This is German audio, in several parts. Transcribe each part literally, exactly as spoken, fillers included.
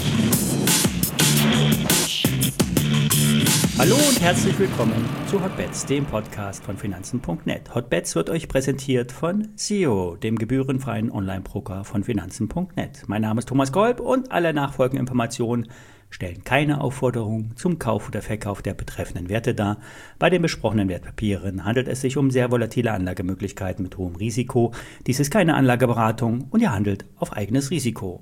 Hallo und herzlich willkommen zu Hotbets, dem Podcast von Finanzen punkt net. Hotbets wird euch präsentiert von S E O, dem gebührenfreien Online-Broker von Finanzen punkt net. Mein Name ist Thomas Kolb und alle nachfolgenden Informationen stellen keine Aufforderung zum Kauf oder Verkauf der betreffenden Werte dar. Bei den besprochenen Wertpapieren handelt es sich um sehr volatile Anlagemöglichkeiten mit hohem Risiko. Dies ist keine Anlageberatung und ihr handelt auf eigenes Risiko.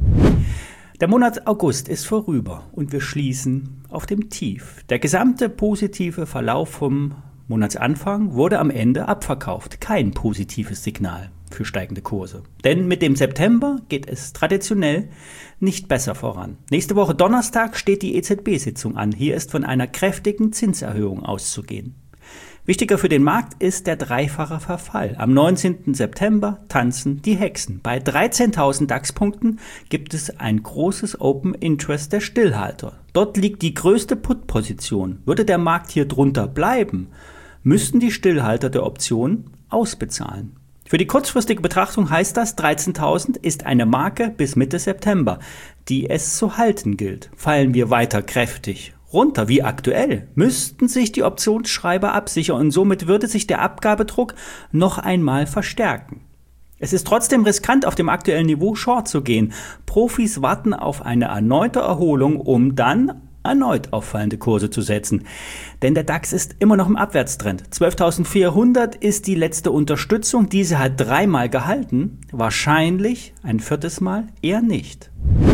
Der Monat August ist vorüber und wir schließen auf dem Tief. Der gesamte positive Verlauf vom Monatsanfang wurde am Ende abverkauft. Kein positives Signal für steigende Kurse. Denn mit dem September geht es traditionell nicht besser voran. Nächste Woche Donnerstag steht die E Z B-Sitzung an. Hier ist von einer kräftigen Zinserhöhung auszugehen. Wichtiger für den Markt ist der dreifache Verfall. Am neunzehnten September tanzen die Hexen. Bei dreizehntausend DAX-Punkten gibt es ein großes Open Interest der Stillhalter. Dort liegt die größte Put-Position. Würde der Markt hier drunter bleiben, müssten die Stillhalter der Option ausbezahlen. Für die kurzfristige Betrachtung heißt das, dreizehntausend ist eine Marke bis Mitte September, die es zu halten gilt. Fallen wir weiter kräftig runter, wie aktuell, müssten sich die Optionsschreiber absichern und somit würde sich der Abgabedruck noch einmal verstärken. Es ist trotzdem riskant, auf dem aktuellen Niveau Short zu gehen. Profis warten auf eine erneute Erholung, um dann erneut auffallende Kurse zu setzen. Denn der DAX ist immer noch im Abwärtstrend. zwölftausendvierhundert ist die letzte Unterstützung. Diese hat dreimal gehalten. Wahrscheinlich ein viertes Mal eher nicht.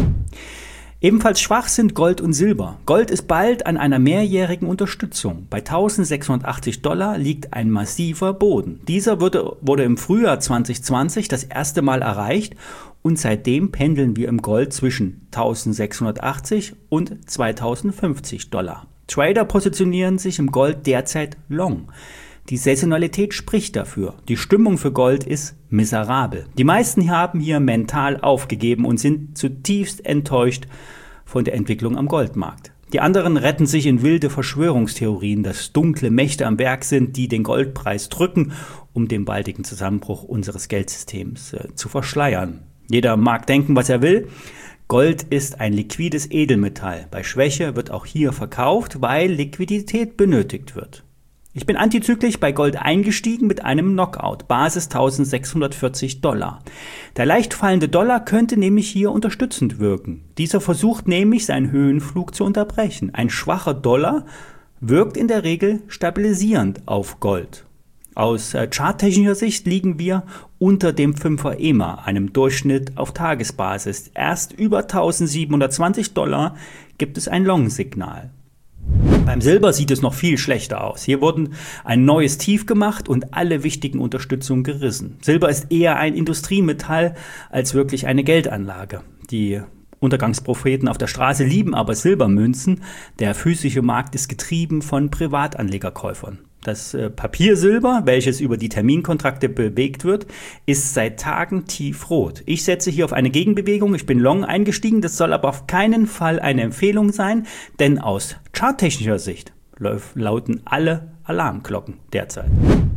Ebenfalls schwach sind Gold und Silber. Gold ist bald an einer mehrjährigen Unterstützung. Bei eintausendsechshundertachtzig Dollar liegt ein massiver Boden. Dieser wurde, wurde im Frühjahr zweitausendzwanzig das erste Mal erreicht und seitdem pendeln wir im Gold zwischen eintausendsechshundertachtzig und zweitausendfünfzig Dollar. Trader positionieren sich im Gold derzeit long. Die Saisonalität spricht dafür. Die Stimmung für Gold ist miserabel. Die meisten haben hier mental aufgegeben und sind zutiefst enttäuscht von der Entwicklung am Goldmarkt. Die anderen retten sich in wilde Verschwörungstheorien, dass dunkle Mächte am Werk sind, die den Goldpreis drücken, um den baldigen Zusammenbruch unseres Geldsystems äh, zu verschleiern. Jeder mag denken, was er will. Gold ist ein liquides Edelmetall. Bei Schwäche wird auch hier verkauft, weil Liquidität benötigt wird. Ich bin antizyklisch bei Gold eingestiegen mit einem Knockout, Basis eintausendsechshundertvierzig Dollar. Der leicht fallende Dollar könnte nämlich hier unterstützend wirken. Dieser versucht nämlich seinen Höhenflug zu unterbrechen. Ein schwacher Dollar wirkt in der Regel stabilisierend auf Gold. Aus äh, charttechnischer Sicht liegen wir unter dem Fünfer E M A, einem Durchschnitt auf Tagesbasis. Erst über eintausendsiebenhundertzwanzig Dollar gibt es ein Long-Signal. Beim Silber sieht es noch viel schlechter aus. Hier wurden ein neues Tief gemacht und alle wichtigen Unterstützungen gerissen. Silber ist eher ein Industriemetall als wirklich eine Geldanlage. Die Untergangspropheten auf der Straße lieben aber Silbermünzen. Der physische Markt ist getrieben von Privatanlegerkäufern. Das äh, Papiersilber, welches über die Terminkontrakte bewegt wird, ist seit Tagen tiefrot. Ich setze hier auf eine Gegenbewegung. Ich bin long eingestiegen. Das soll aber auf keinen Fall eine Empfehlung sein, denn aus charttechnischer Sicht lauten alle Alarmglocken derzeit.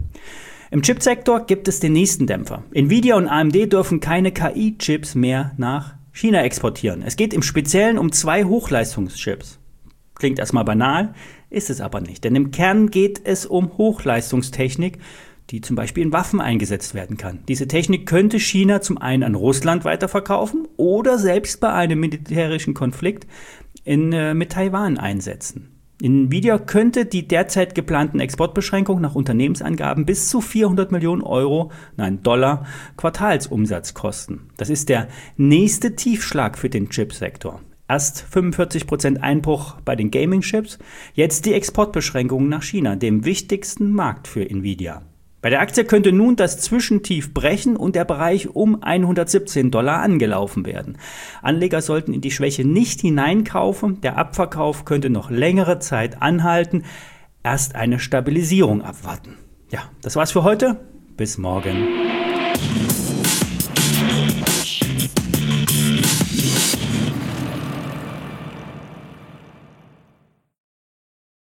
Im Chipsektor gibt es den nächsten Dämpfer. Nvidia und A M D dürfen keine K I-Chips mehr nach China exportieren. Es geht im Speziellen um zwei Hochleistungschips. Klingt erstmal banal, ist es aber nicht. Denn im Kern geht es um Hochleistungstechnik, die zum Beispiel in Waffen eingesetzt werden kann. Diese Technik könnte China zum einen an Russland weiterverkaufen oder selbst bei einem militärischen Konflikt in, äh, mit Taiwan einsetzen. Nvidia könnte die derzeit geplanten Exportbeschränkungen nach Unternehmensangaben bis zu vierhundert Millionen Euro, nein Dollar, Quartalsumsatz kosten. Das ist der nächste Tiefschlag für den Chipsektor. Erst fünfundvierzig Prozent Einbruch bei den Gaming-Chips, jetzt die Exportbeschränkungen nach China, dem wichtigsten Markt für Nvidia. Bei der Aktie könnte nun das Zwischentief brechen und der Bereich um hundertsiebzehn Dollar angelaufen werden. Anleger sollten in die Schwäche nicht hineinkaufen, der Abverkauf könnte noch längere Zeit anhalten, erst eine Stabilisierung abwarten. Ja, das war's für heute, bis morgen.